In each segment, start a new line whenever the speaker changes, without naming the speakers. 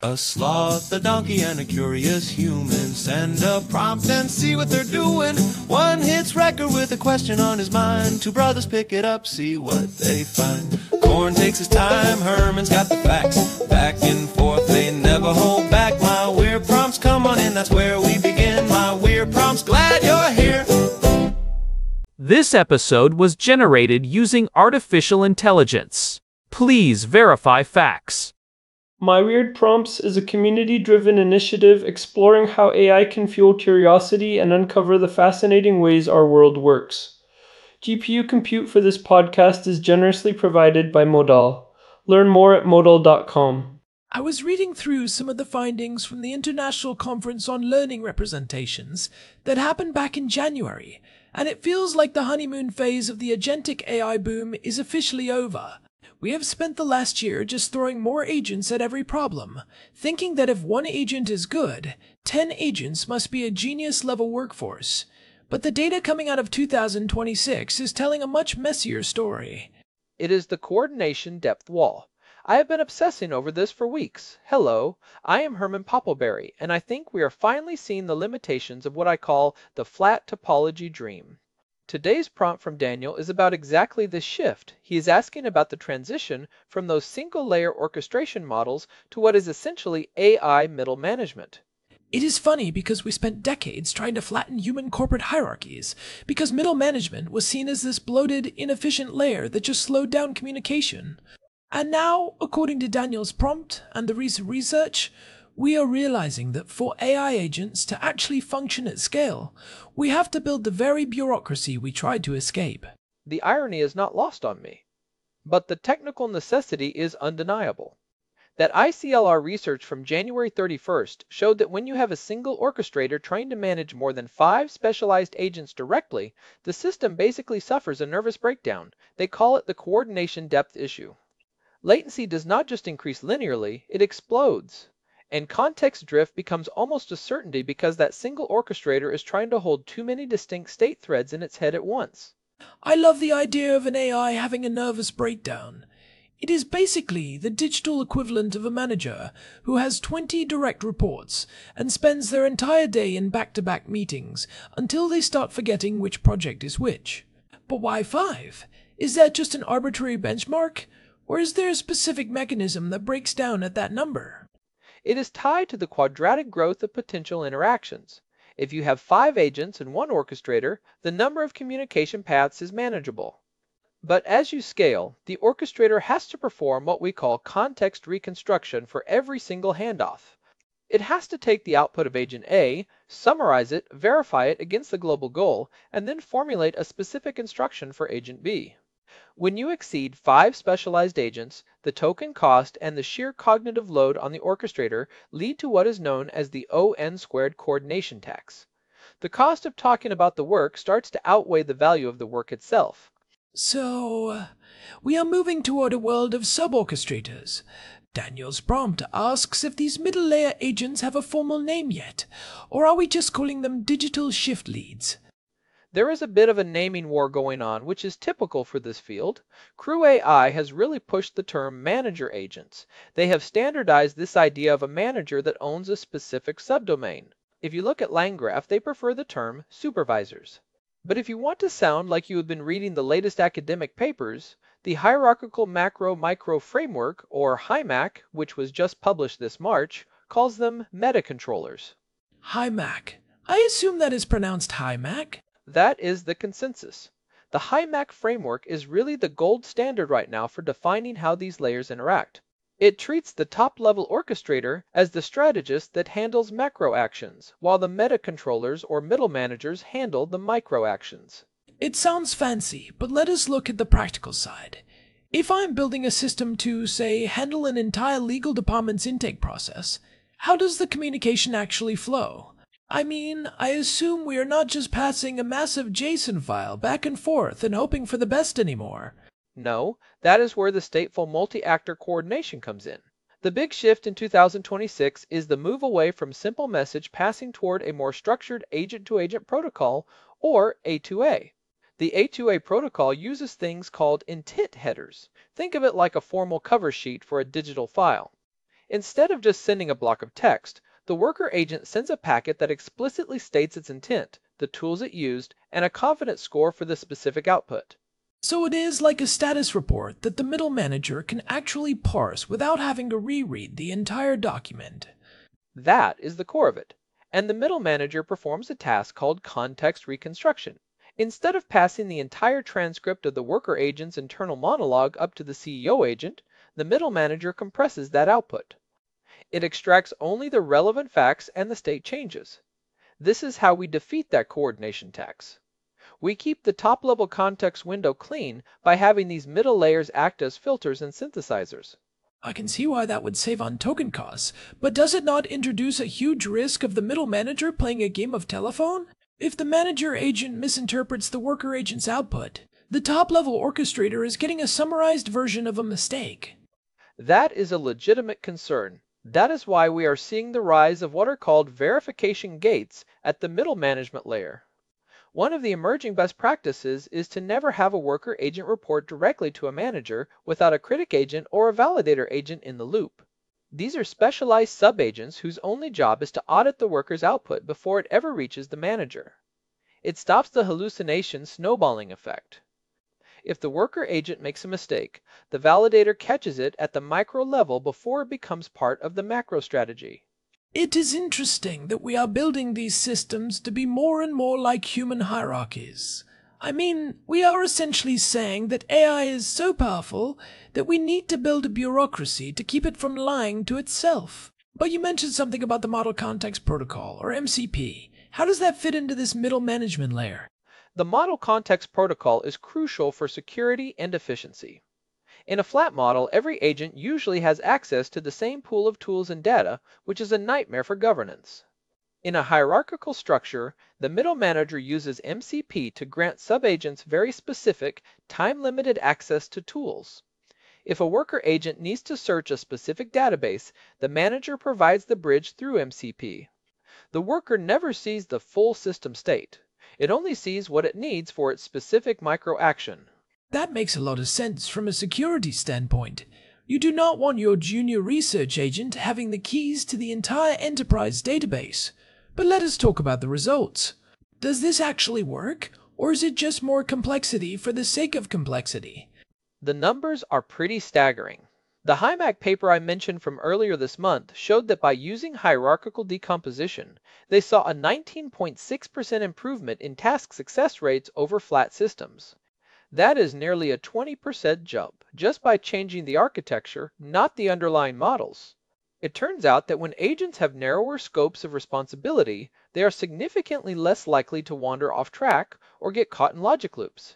A sloth, a donkey, and a curious human. Send a prompt and see what they're doing. One hits record with a question on his mind. Two brothers pick it up, see what they find. Corn takes his time, Herman's got the facts. Back and forth, they never hold back. My weird prompts, come on in, that's where we begin. My weird prompts, glad you're here.
This episode was generated using artificial intelligence. Please verify facts.
My Weird Prompts is a community-driven initiative exploring how AI can fuel curiosity and uncover the fascinating ways our world works. GPU compute for this podcast is generously provided by Modal. Learn more at modal.com.
I was reading through some of the findings from the International Conference on Learning Representations that happened back in January, and it feels like the honeymoon phase of the agentic AI boom is officially over. We have spent the last year just throwing more agents at every problem, thinking that if one agent is good, 10 agents must be a genius-level workforce. But the data coming out of 2026 is telling a much messier story.
It is the coordination depth wall. I have been obsessing over this for weeks. Hello, I am Herman Poppleberry, and I think we are finally seeing the limitations of what I call the flat topology dream. Today's prompt from Daniel is about exactly this shift. He is asking about the transition from those single-layer orchestration models to what is essentially AI middle management.
It is funny because we spent decades trying to flatten human corporate hierarchies, because middle management was seen as this bloated, inefficient layer that just slowed down communication. And now, according to Daniel's prompt and the recent research, we are realizing that for AI agents to actually function at scale, we have to build the very bureaucracy we tried to escape.
The irony is not lost on me, but the technical necessity is undeniable. That ICLR research from January 31st showed that when you have a single orchestrator trying to manage more than 5 specialized agents directly, the system basically suffers a nervous breakdown. They call it the coordination depth issue. Latency does not just increase linearly, it explodes. And context drift becomes almost a certainty because that single orchestrator is trying to hold too many distinct state threads in its head at once.
I love the idea of an AI having a nervous breakdown. It is basically the digital equivalent of a manager who has 20 direct reports and spends their entire day in back-to-back meetings until they start forgetting which project is which. But why 5? Is that just an arbitrary benchmark? Or is there a specific mechanism that breaks down at that number?
It is tied to the quadratic growth of potential interactions. If you have 5 agents and 1 orchestrator, the number of communication paths is manageable. But as you scale, the orchestrator has to perform what we call context reconstruction for every single handoff. It has to take the output of agent A, summarize it, verify it against the global goal, and then formulate a specific instruction for agent B. When you exceed 5 specialized agents, the token cost and the sheer cognitive load on the orchestrator lead to what is known as the ON² coordination tax. The cost of talking about the work starts to outweigh the value of the work itself.
So, we are moving toward a world of sub-orchestrators. Daniel's prompt asks if these middle-layer agents have a formal name yet, or are we just calling them digital shift leads?
There is a bit of a naming war going on, which is typical for this field. Crew AI has really pushed the term manager agents. They have standardized this idea of a manager that owns a specific subdomain. If you look at LangGraph, they prefer the term supervisors. But if you want to sound like you have been reading the latest academic papers, the Hierarchical Macro-Micro Framework, or HIMAC, which was just published this March, calls them meta-controllers.
HIMAC. I assume that is pronounced HIMAC.
That is the consensus. The HIMAC framework is really the gold standard right now for defining how these layers interact. It treats the top-level orchestrator as the strategist that handles macro actions, while the meta-controllers or middle managers handle the micro actions.
It sounds fancy, but let us look at the practical side. If I'm building a system to, say, handle an entire legal department's intake process, how does the communication actually flow? I mean, I assume we are not just passing a massive JSON file back and forth and hoping for the best anymore.
No, that is where the stateful multi-actor coordination comes in. The big shift in 2026 is the move away from simple message passing toward a more structured agent-to-agent protocol, or A2A. The A2A protocol uses things called intent headers. Think of it like a formal cover sheet for a digital file. Instead of just sending a block of text, the worker agent sends a packet that explicitly states its intent, the tools it used, and a confidence score for the specific output.
So it is like a status report that the middle manager can actually parse without having to reread the entire document.
That is the core of it. And the middle manager performs a task called context reconstruction. Instead of passing the entire transcript of the worker agent's internal monologue up to the CEO agent, the middle manager compresses that output. It extracts only the relevant facts and the state changes. This is how we defeat that coordination tax. We keep the top-level context window clean by having these middle layers act as filters and synthesizers.
I can see why that would save on token costs, but does it not introduce a huge risk of the middle manager playing a game of telephone? If the manager agent misinterprets the worker agent's output, the top-level orchestrator is getting a summarized version of a mistake.
That is a legitimate concern. That is why we are seeing the rise of what are called verification gates at the middle management layer. One of the emerging best practices is to never have a worker agent report directly to a manager without a critic agent or a validator agent in the loop. These are specialized sub-agents whose only job is to audit the worker's output before it ever reaches the manager. It stops the hallucination snowballing effect. If the worker agent makes a mistake, the validator catches it at the micro level before it becomes part of the macro strategy.
It is interesting that we are building these systems to be more and more like human hierarchies. I mean, we are essentially saying that AI is so powerful that we need to build a bureaucracy to keep it from lying to itself. But you mentioned something about the Model Context Protocol, or MCP. How does that fit into this middle management layer?
The Model Context Protocol is crucial for security and efficiency. In a flat model, every agent usually has access to the same pool of tools and data, which is a nightmare for governance. In a hierarchical structure, the middle manager uses MCP to grant subagents very specific, time-limited access to tools. If a worker agent needs to search a specific database, the manager provides the bridge through MCP. The worker never sees the full system state. It only sees what it needs for its specific micro-action.
That makes a lot of sense from a security standpoint. You do not want your junior research agent having the keys to the entire enterprise database. But let us talk about the results. Does this actually work, or is it just more complexity for the sake of complexity?
The numbers are pretty staggering. The HiMac paper I mentioned from earlier this month showed that by using hierarchical decomposition, they saw a 19.6% improvement in task success rates over flat systems. That is nearly a 20% jump just by changing the architecture, not the underlying models. It turns out that when agents have narrower scopes of responsibility, they are significantly less likely to wander off track or get caught in logic loops.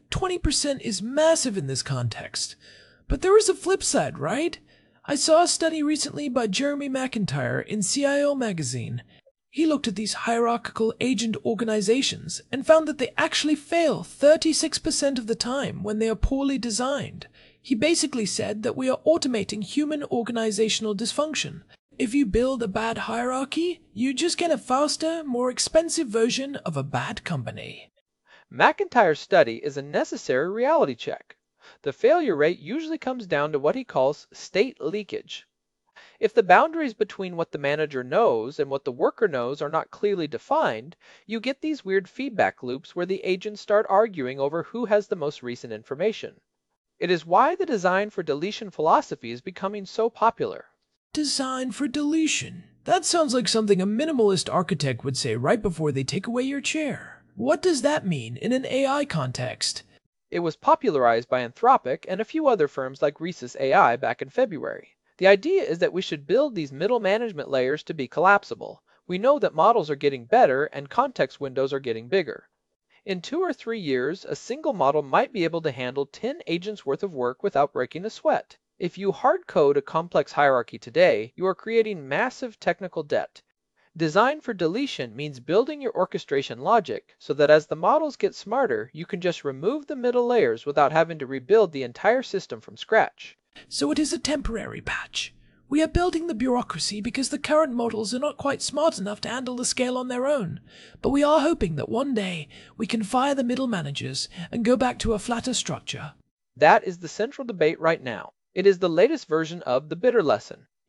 20% is massive in this context. But there is a flip side, right? I saw a study recently by Jeremy McIntyre in CIO magazine. He looked at these hierarchical agent organizations and found that they actually fail 36% of the time when they are poorly designed. He basically said that we are automating human organizational dysfunction. If you build a bad hierarchy, you just get a faster, more expensive version of a bad company.
McIntyre's study is a necessary reality check. The failure rate usually comes down to what he calls state leakage. If the boundaries between what the manager knows and what the worker knows are not clearly defined, you get these weird feedback loops where the agents start arguing over who has the most recent information. It is why the design for deletion philosophy is becoming so popular.
Design for deletion. That sounds like something a minimalist architect would say right before they take away your chair. What does that mean in an AI context?
It was popularized by Anthropic and a few other firms like Rhesus AI back in February. The idea is that we should build these middle management layers to be collapsible. We know that models are getting better and context windows are getting bigger. In 2 or 3 years, a single model might be able to handle 10 agents worth of work without breaking a sweat. If you hard code a complex hierarchy today, you are creating massive technical debt. Design for deletion means building your orchestration logic so that as the models get smarter, you can just remove the middle layers without having to rebuild the entire system from scratch.
So it is a temporary patch. We are building the bureaucracy because the current models are not quite smart enough to handle the scale on their own. But we are hoping that one day we can fire the middle managers and go back to a flatter structure.
That is the central debate right now. It is the latest version of the bitter lesson.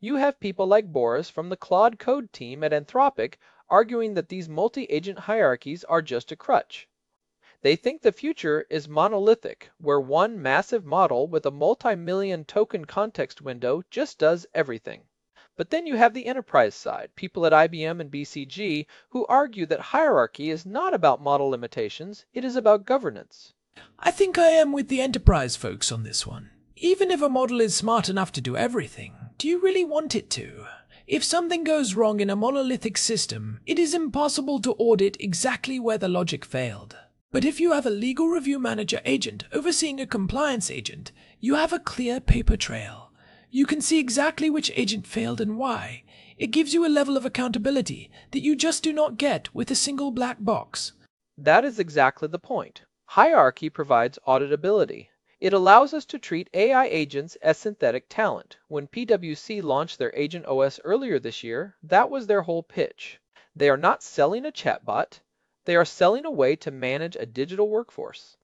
You have people like Boris from the Claude Code team at Anthropic arguing that these multi-agent hierarchies are just a crutch. They think the future is monolithic, where one massive model with a multi-million token context window just does everything. But then you have the enterprise side, people at IBM and BCG, who argue that hierarchy is not about model limitations, it is about governance.
I think I am with the enterprise folks on this one. Even if a model is smart enough to do everything, do you really want it to? If something goes wrong in a monolithic system, it is impossible to audit exactly where the logic failed. But if you have a legal review manager agent overseeing a compliance agent, you have a clear paper trail. You can see exactly which agent failed and why. It gives you a level of accountability that you just do not get with a single black box.
That is exactly the point. Hierarchy provides auditability. It allows us to treat AI agents as synthetic talent. When PwC launched their Agent OS earlier this year, that was their whole pitch. They are not selling a chatbot. They are selling a way to manage a digital workforce.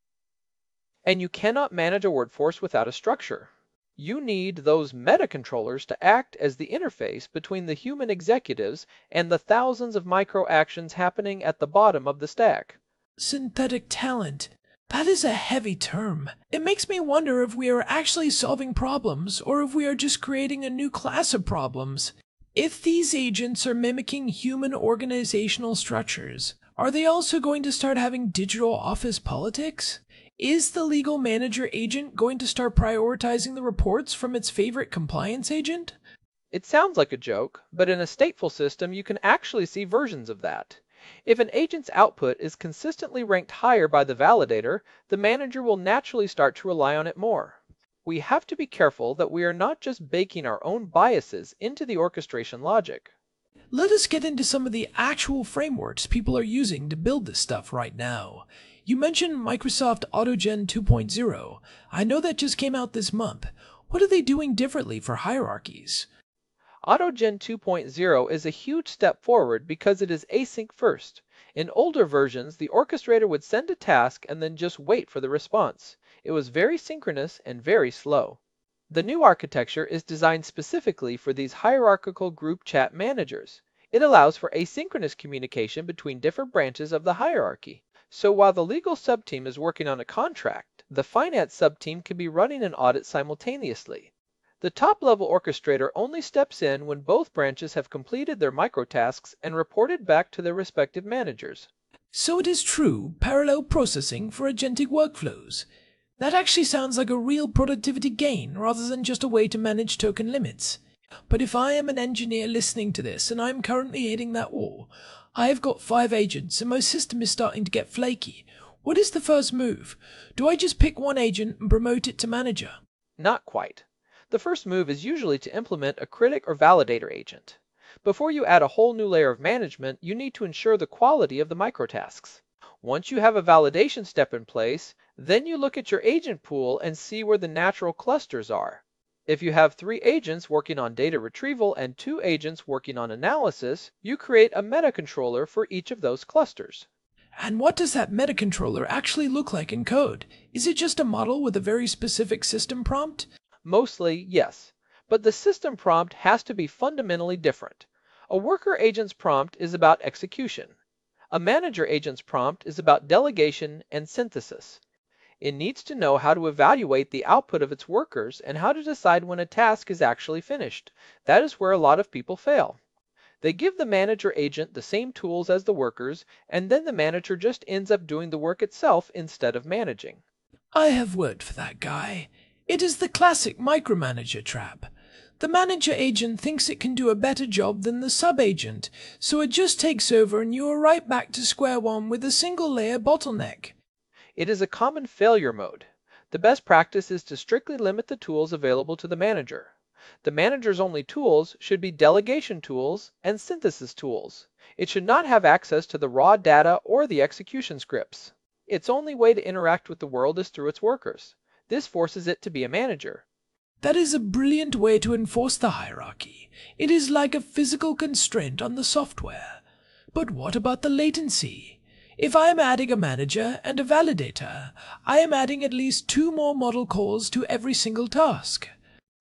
And you cannot manage a workforce without a structure. You need those meta controllers to act as the interface between the human executives and the thousands of micro actions happening at the bottom of the stack.
Synthetic talent. That is a heavy term. It makes me wonder if we are actually solving problems or if we are just creating a new class of problems. If these agents are mimicking human organizational structures, are they also going to start having digital office politics? Is the legal manager agent going to start prioritizing the reports from its favorite compliance agent?
It sounds like a joke, but in a stateful system you can actually see versions of that. If an agent's output is consistently ranked higher by the validator, the manager will naturally start to rely on it more. We have to be careful that we are not just baking our own biases into the orchestration logic.
Let us get into some of the actual frameworks people are using to build this stuff right now. You mentioned Microsoft AutoGen 2.0. I know that just came out this month. What are they doing differently for hierarchies?
AutoGen 2.0 is a huge step forward because it is async first. In older versions, the orchestrator would send a task and then just wait for the response. It was very synchronous and very slow. The new architecture is designed specifically for these hierarchical group chat managers. It allows for asynchronous communication between different branches of the hierarchy. So while the legal subteam is working on a contract, the finance subteam can be running an audit simultaneously. The top-level orchestrator only steps in when both branches have completed their microtasks and reported back to their respective managers.
So it is true parallel processing for agentic workflows. That actually sounds like a real productivity gain rather than just a way to manage token limits. But if I am an engineer listening to this and I'm currently hitting that wall, I have got 5 agents and my system is starting to get flaky. What is the first move? Do I just pick one agent and promote it to manager?
Not quite. The first move is usually to implement a critic or validator agent. Before you add a whole new layer of management, you need to ensure the quality of the microtasks. Once you have a validation step in place, then you look at your agent pool and see where the natural clusters are. If you have 3 agents working on data retrieval and 2 agents working on analysis, you create a meta controller for each of those clusters.
And what does that meta controller actually look like in code? Is it just a model with a very specific system prompt?
Mostly, yes. But the system prompt has to be fundamentally different. A worker agent's prompt is about execution. A manager agent's prompt is about delegation and synthesis. It needs to know how to evaluate the output of its workers and how to decide when a task is actually finished. That is where a lot of people fail. They give the manager agent the same tools as the workers, and then the manager just ends up doing the work itself instead of managing.
I have worked for that guy. It is the classic micromanager trap. The manager agent thinks it can do a better job than the sub-agent, so it just takes over and you are right back to square one with a single layer bottleneck.
It is a common failure mode. The best practice is to strictly limit the tools available to the manager. The manager's only tools should be delegation tools and synthesis tools. It should not have access to the raw data or the execution scripts. Its only way to interact with the world is through its workers. This forces it to be a manager.
That is a brilliant way to enforce the hierarchy. It is like a physical constraint on the software. But what about the latency? If I am adding a manager and a validator, I am adding at least 2 more model calls to every single task.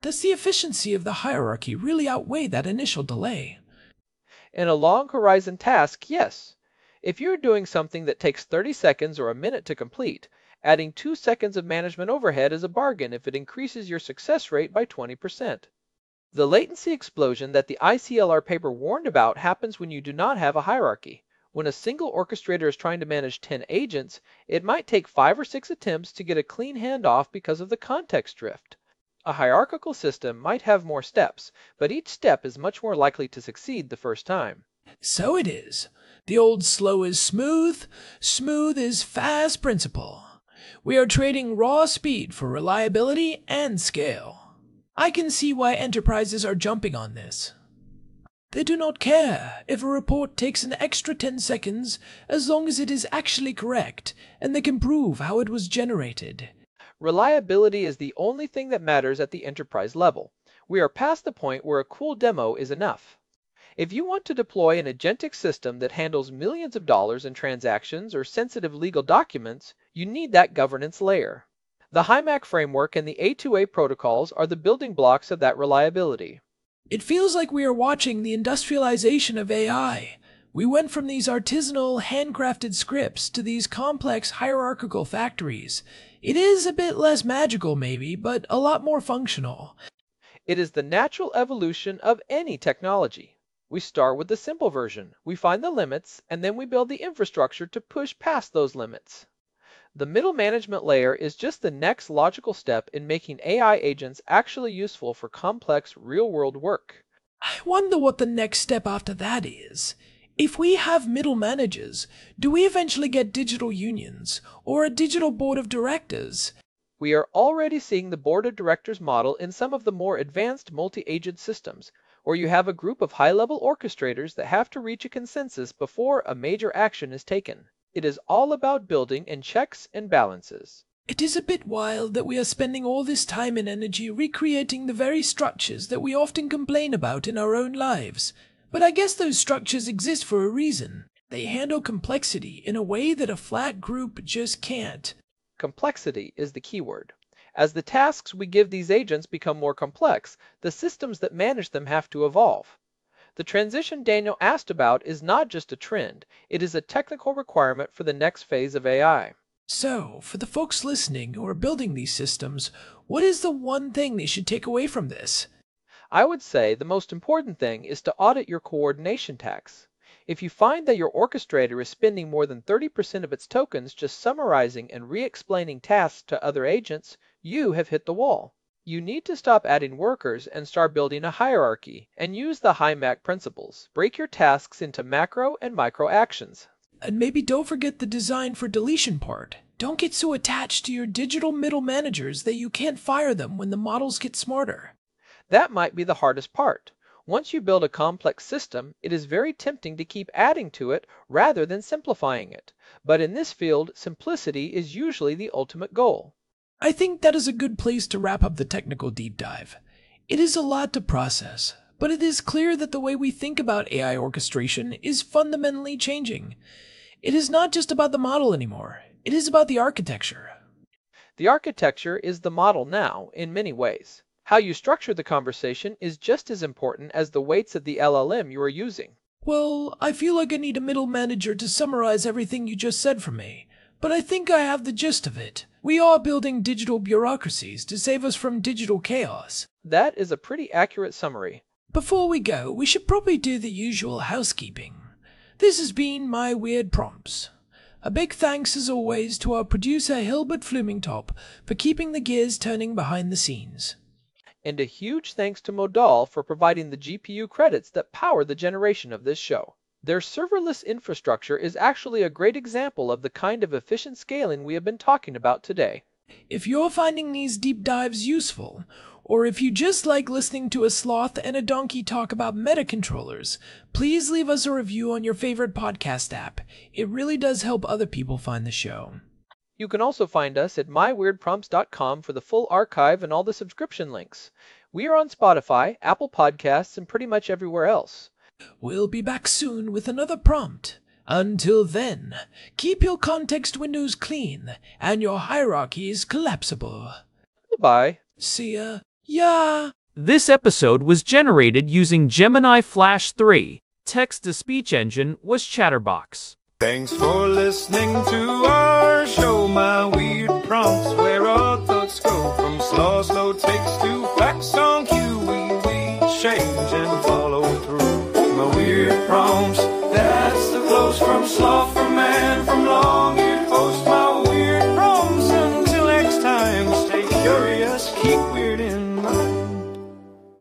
Does the efficiency of the hierarchy really outweigh that initial delay?
In a long horizon task, yes. If you're doing something that takes 30 seconds or a minute to complete, adding 2 seconds of management overhead is a bargain if it increases your success rate by 20%. The latency explosion that the ICLR paper warned about happens when you do not have a hierarchy. When a single orchestrator is trying to manage 10 agents, it might take 5 or 6 attempts to get a clean handoff because of the context drift. A hierarchical system might have more steps, but each step is much more likely to succeed the first time.
So it is. The old slow is smooth, smooth is fast principle. We are trading raw speed for reliability and scale. I can see why enterprises are jumping on this. They do not care if a report takes an extra 10 seconds as long as it is actually correct and they can prove how it was generated.
Reliability is the only thing that matters at the enterprise level. We are past the point where a cool demo is enough. If you want to deploy an agentic system that handles millions of dollars in transactions or sensitive legal documents, you need that governance layer. The HIMAC framework and the A2A protocols are the building blocks of that reliability.
It feels like we are watching the industrialization of AI. We went from these artisanal, handcrafted scripts to these complex hierarchical factories. It is a bit less magical maybe, but a lot more functional.
It is the natural evolution of any technology. We start with the simple version, we find the limits, and then we build the infrastructure to push past those limits. The middle management layer is just the next logical step in making AI agents actually useful for complex real-world work.
I wonder what the next step after that is. If we have middle managers, do we eventually get digital unions or a digital board of directors?
We are already seeing the board of directors model in some of the more advanced multi-agent systems, where you have a group of high-level orchestrators that have to reach a consensus before a major action is taken. It is all about building in checks and balances.
It is a bit wild that we are spending all this time and energy recreating the very structures that we often complain about in our own lives. But I guess those structures exist for a reason. They handle complexity in a way that a flat group just can't.
Complexity is the keyword. As the tasks we give these agents become more complex, the systems that manage them have to evolve. The transition Daniel asked about is not just a trend, it is a technical requirement for the next phase of AI.
So, for the folks listening who are building these systems, what is the one thing they should take away from this?
I would say the most important thing is to audit your coordination tax. If you find that your orchestrator is spending more than 30% of its tokens just summarizing and re-explaining tasks to other agents, you have hit the wall. You need to stop adding workers and start building a hierarchy, and use the HIMAC principles. Break your tasks into macro and micro actions.
And maybe don't forget the design for deletion part. Don't get so attached to your digital middle managers that you can't fire them when the models get smarter.
That might be the hardest part. Once you build a complex system, it is very tempting to keep adding to it rather than simplifying it. But in this field, simplicity is usually the ultimate goal.
I think that is a good place to wrap up the technical deep dive. It is a lot to process, but it is clear that the way we think about AI orchestration is fundamentally changing. It is not just about the model anymore. It is about the architecture.
The architecture is the model now, in many ways. How you structure the conversation is just as important as the weights of the LLM you are using.
Well, I feel like I need a middle manager to summarize everything you just said for me, but I think I have the gist of it. We are building digital bureaucracies to save us from digital chaos.
That is a pretty accurate summary.
Before we go, we should probably do the usual housekeeping. This has been My Weird Prompts. A big thanks as always to our producer Hilbert Flumingtop for keeping the gears turning behind the scenes.
And a huge thanks to Modal for providing the GPU credits that power the generation of this show. Their serverless infrastructure is actually a great example of the kind of efficient scaling we have been talking about today.
If you're finding these deep dives useful, or if you just like listening to a sloth and a donkey talk about meta controllers, please leave us a review on your favorite podcast app. It really does help other people find the show.
You can also find us at myweirdprompts.com for the full archive and all the subscription links. We are on Spotify, Apple Podcasts, and pretty much everywhere else.
We'll be back soon with another prompt. Until then, keep your context windows clean and your hierarchies collapsible.
Goodbye.
See ya. Yeah.
This episode was generated using Gemini Flash 3. Text-to-speech engine was Chatterbox.
Thanks for listening to our show, my weird prompts, where our thoughts go from slow takes to facts on cue. We change and follow through. My weird prompts, that's the flows from sloth.